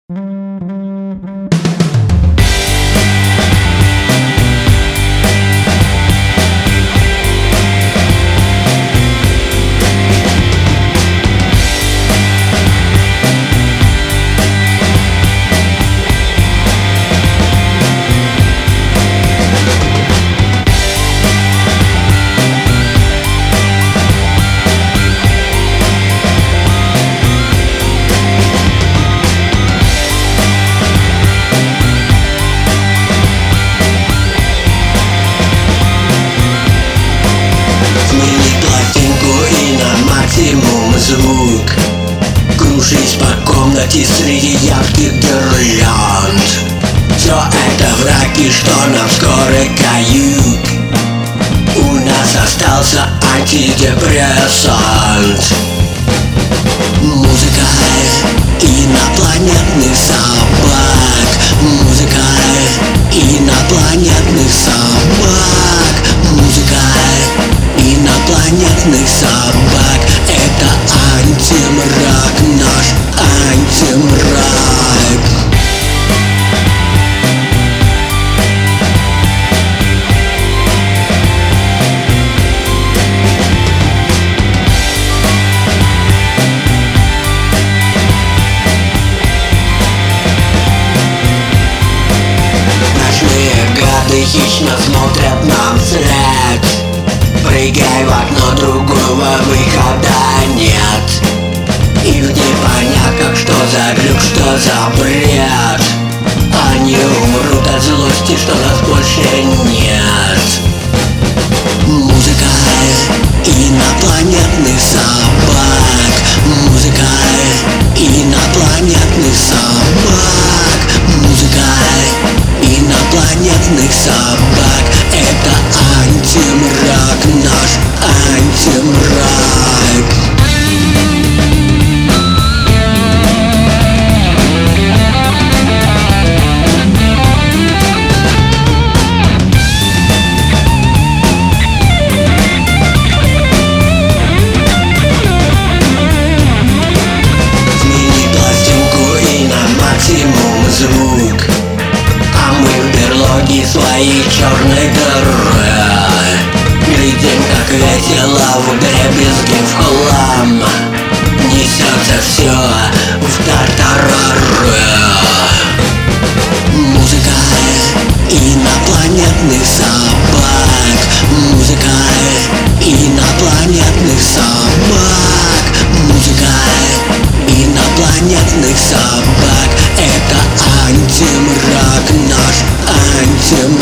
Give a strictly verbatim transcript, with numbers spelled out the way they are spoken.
Звук, кружись по комнате среди ярких гирлянд. Все это враги, что нам скоро кают. У нас остался антидепрессант. Музыка инопланетных собак. Музыка инопланетных собак. Музыка инопланетных собак. Это антимрак, наш антимрак. Ночные гады хищно смотрят нам вслед. Прыгай в окно, другого выхода нет. И в непонятках, что за глюк, что за бред. Они умрут от злости, что нас больше нет. Музыка инопланетных собак. Музыка инопланетных собак. Музыка инопланетных собак. Это антимрак, наш антимрак. Смени пластинку и на максимум звук. А мы в берлоге своей черной дыры. Глядим, как весело вдребезги в хлам несется все в тартарары. Музыка инопланетных собак. Музыка инопланетных собак. Музыка инопланетных собак. Это антимрак, наш антимрак.